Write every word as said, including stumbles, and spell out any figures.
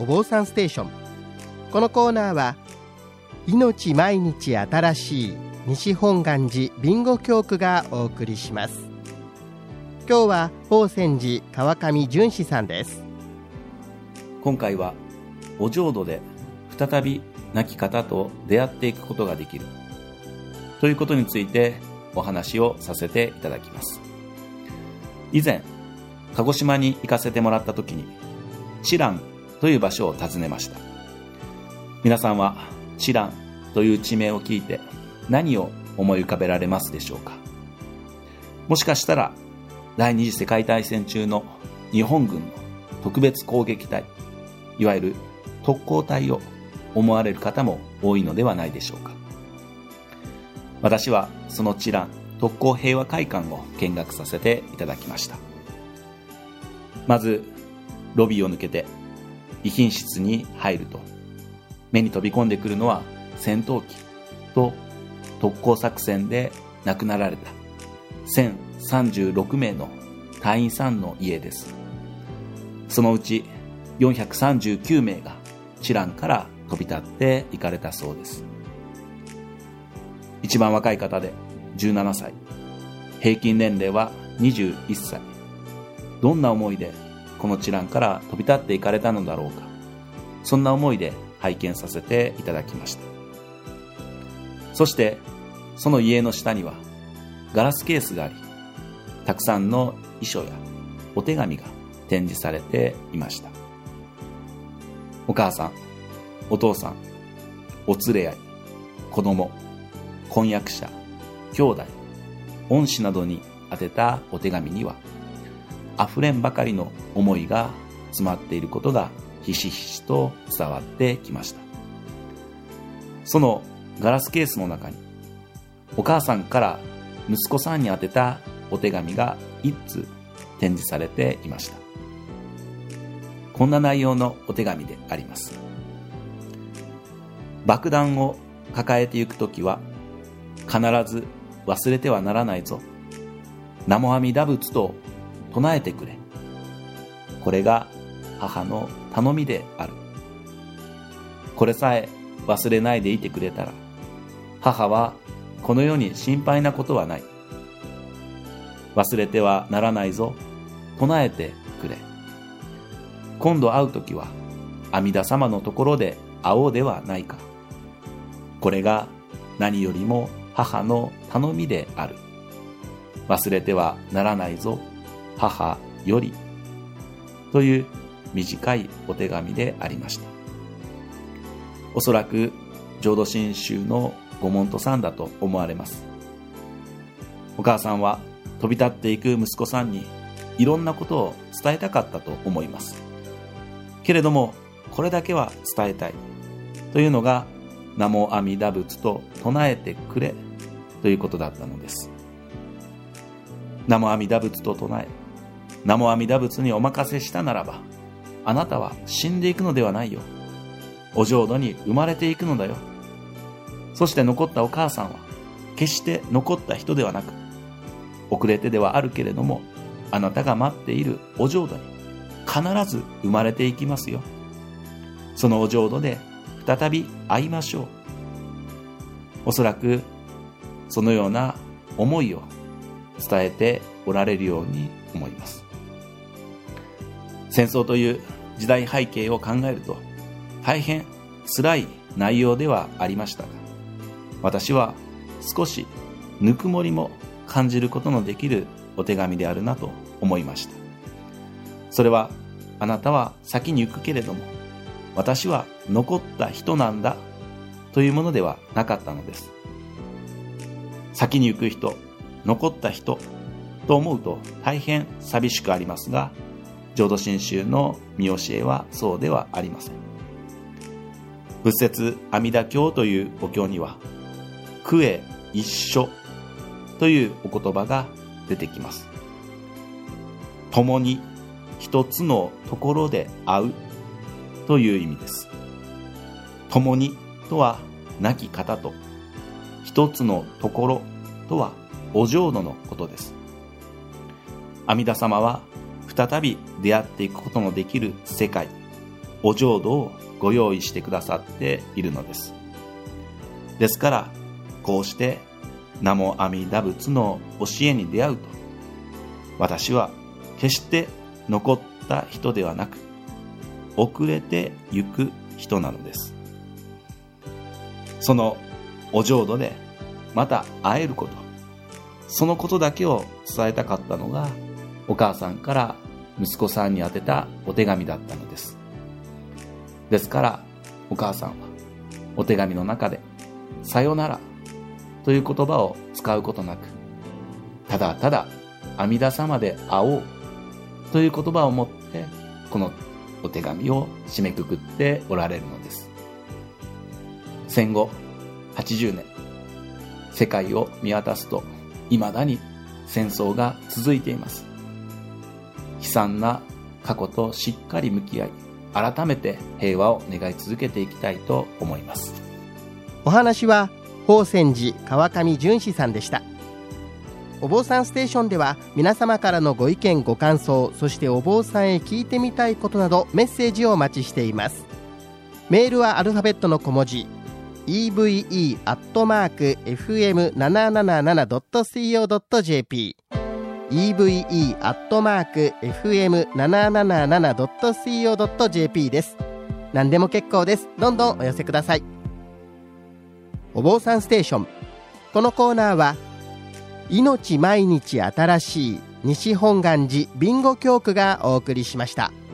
坊さんステーション。このコーナーは命毎日新しい西本願寺ビンゴ教区がお送りします。今日は法泉寺川上淳史さんです。 今回はお浄土で再び亡き方と出会っていくことができるということについてお話をさせていただきます。以前鹿児島に行かせてもらった時に知覧という場所を訪ねました。皆さんは知覧という地名を聞いて何を思い浮かべられますでしょうか。もしかしたら第二次世界大戦中の日本軍の特別攻撃隊、いわゆる特攻隊を思われる方も多いのではないでしょうか。私はその知覧特攻平和会館を見学させていただきました。まずロビーを抜けて遺品室に入ると、目に飛び込んでくるのは戦闘機と特攻作戦で亡くなられたせんさんじゅうろくめいの隊員さんの家です。そのうちよんひゃくさんじゅうきゅうめいが知覧から飛び立って行かれたそうです。一番若い方でじゅうななさい、平均年齢はにじゅういっさい。どんな思いでこの知覧から飛び立って行かれたのだろうか。そんな思いで拝見させていただきました。そしてその家の下にはガラスケースがあり、たくさんの遺書やお手紙が展示されていました。お母さん、お父さん、お連れ合い、子供、婚約者、兄弟、恩師などに宛てたお手紙には溢れんばかりの思いが詰まっていることがひしひしと伝わってきました。そのガラスケースの中にお母さんから息子さんに宛てたお手紙が一通展示されていました。こんな内容のお手紙であります。爆弾を抱えてゆくときは必ず忘れてはならないぞ。南無阿弥陀仏と唱えてくれ。これが母の頼みである。これさえ忘れないでいてくれたら、母はこの世に心配なことはない。忘れてはならないぞ。唱えてくれ。今度会うときは阿弥陀様のところで会おうではないか。これが何よりも母の頼みである。忘れてはならないぞ。母より。という短いお手紙でありました。おそらく浄土真宗のご門徒さんだと思われます。お母さんは飛び立っていく息子さんにいろんなことを伝えたかったと思います。けれどもこれだけは伝えたいというのが南無阿弥陀仏と唱えてくれということだったのです。南無阿弥陀仏と唱え、南無阿弥陀仏にお任せしたならば、あなたは死んでいくのではないよ。お浄土に生まれていくのだよ。そして残ったお母さんは決して残った人ではなく、遅れてではあるけれどもあなたが待っているお浄土に必ず生まれていきますよ。そのお浄土で再び会いましょう。おそらくそのような思いを伝えておられるように思います。戦争という時代背景を考えると大変辛い内容ではありましたが、私は少しぬくもりも感じることのできるお手紙であるなと思いました。それは、あなたは先に行くけれども私は残った人なんだというものではなかったのです。先に行く人、残った人と思うと大変寂しくありますが、浄土真宗の見教えはそうではありません。仏説阿弥陀経というお経には、苦へ一緒というお言葉が出てきます。共に一つのところで会うという意味です。共にとは亡き方と、一つのところとはお浄土のことです。阿弥陀様は再び出会っていくことのできる世界、 お浄土をご用意してくださっているのです。ですから、こうして南無阿弥陀仏の教えに出会うと、私は決して残った人ではなく、遅れてゆく人なのです。そのお浄土でまた会えること、そのことだけを伝えたかったのが、お母さんから息子さんに宛てたお手紙だったのです。ですから、お母さんはお手紙の中で、さよならという言葉を使うことなく、ただただ阿弥陀様で会おうという言葉を持って、このお手紙を締めくくっておられるのです。戦後はちじゅうねん、世界を見渡すと、未だに戦争が続いています。悲惨な過去としっかり向き合い、改めて平和を願い続けていきたいと思います。 お話は法泉寺川上淳史さんでした。お坊さんステーションでは皆様からのご意見ご感想、そしてお坊さんへ聞いてみたいことなどメッセージをお待ちしています。メールはアルファベットの小文字 イーブイイー アットマーク エフエムななななな ドット シーオー ドット ジェーピー イーブイイー アットマーク エフエムななななな ドット シーオー ドット ジェーピー です。何でも結構です。どんどんお寄せください。お坊さんステーション、このコーナーは命毎日新しい西本願寺備後教区がお送りしました。